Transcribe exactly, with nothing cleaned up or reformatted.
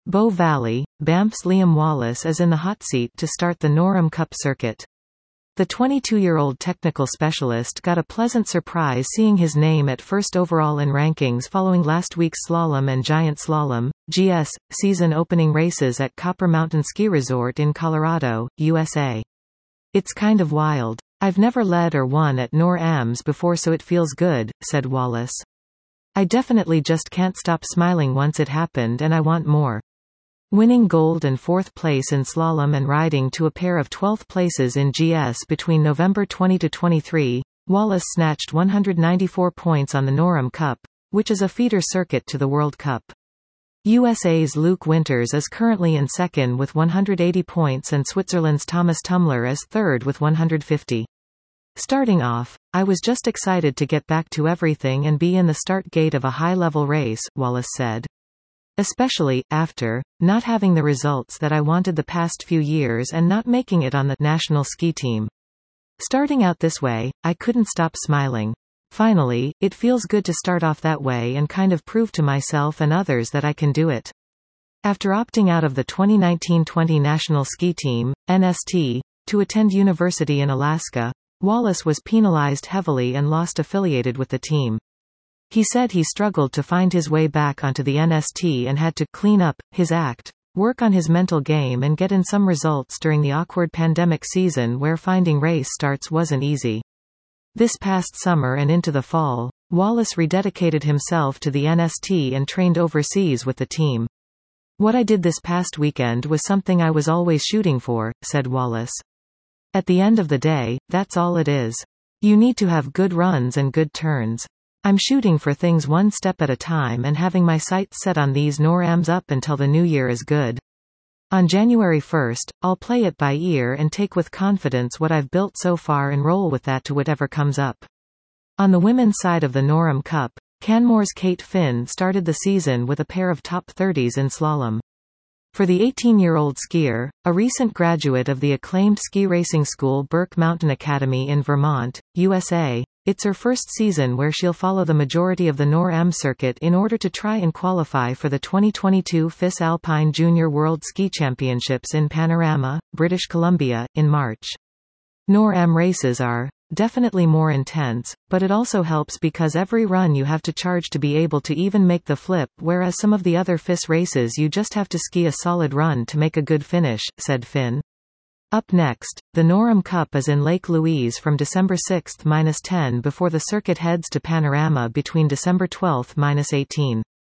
Bow Valley, Banff's Liam Wallace is in the hot seat to start the Norham Cup circuit. The twenty-two-year-old technical specialist got a pleasant surprise seeing his name at first overall in rankings following last week's slalom and giant slalom, G S, season-opening races at Copper Mountain Ski Resort in Colorado, U S A. "It's kind of wild. I've never led or won at Nor-Ams before, so it feels good," said Wallace. "I definitely just can't stop smiling once it happened, and I want more." Winning gold and fourth place in slalom and riding to a pair of twelfth places in G S between November twenty to twenty-three, Wallace snatched one hundred ninety-four points on the Norham Cup, which is a feeder circuit to the World Cup. U S A's Luke Winters is currently in second with one hundred eighty points and Switzerland's Thomas Tumler is third with one hundred fifty. "Starting off, I was just excited to get back to everything and be in the start gate of a high-level race," Wallace said. "Especially, after, not having the results that I wanted the past few years and not making it on the national ski team. Starting out this way, I couldn't stop smiling. Finally, it feels good to start off that way and kind of prove to myself and others that I can do it." After opting out of the twenty nineteen twenty National Ski Team, N S T, to attend university in Alaska, Wallace was penalized heavily and lost affiliated with the team. He said he struggled to find his way back onto the N S T and had to clean up his act, work on his mental game and get in some results during the awkward pandemic season where finding race starts wasn't easy. This past summer and into the fall, Wallace rededicated himself to the N S T and trained overseas with the team. "What I did this past weekend was something I was always shooting for," said Wallace. "At the end of the day, that's all it is. You need to have good runs and good turns. I'm shooting for things one step at a time and having my sights set on these Nor-Ams up until the new year is good. On January first, I'll play it by ear and take with confidence what I've built so far and roll with that to whatever comes up." On the women's side of the Norham Cup, Canmore's Kate Finn started the season with a pair of top thirties in slalom. For the eighteen-year-old skier, a recent graduate of the acclaimed ski racing school Burke Mountain Academy in Vermont, U S A, it's her first season where she'll follow the majority of the Nor-Am circuit in order to try and qualify for the twenty twenty-two F I S Alpine Junior World Ski Championships in Panorama, British Columbia, in March. Nor-Am races are definitely more intense, but it also helps because every run you have to charge to be able to even make the flip, whereas some of the other F I S races you just have to ski a solid run to make a good finish, said Finn. Up next, the Norham Cup is in Lake Louise from December sixth to ten before the circuit heads to Panorama between December twelfth to eighteenth.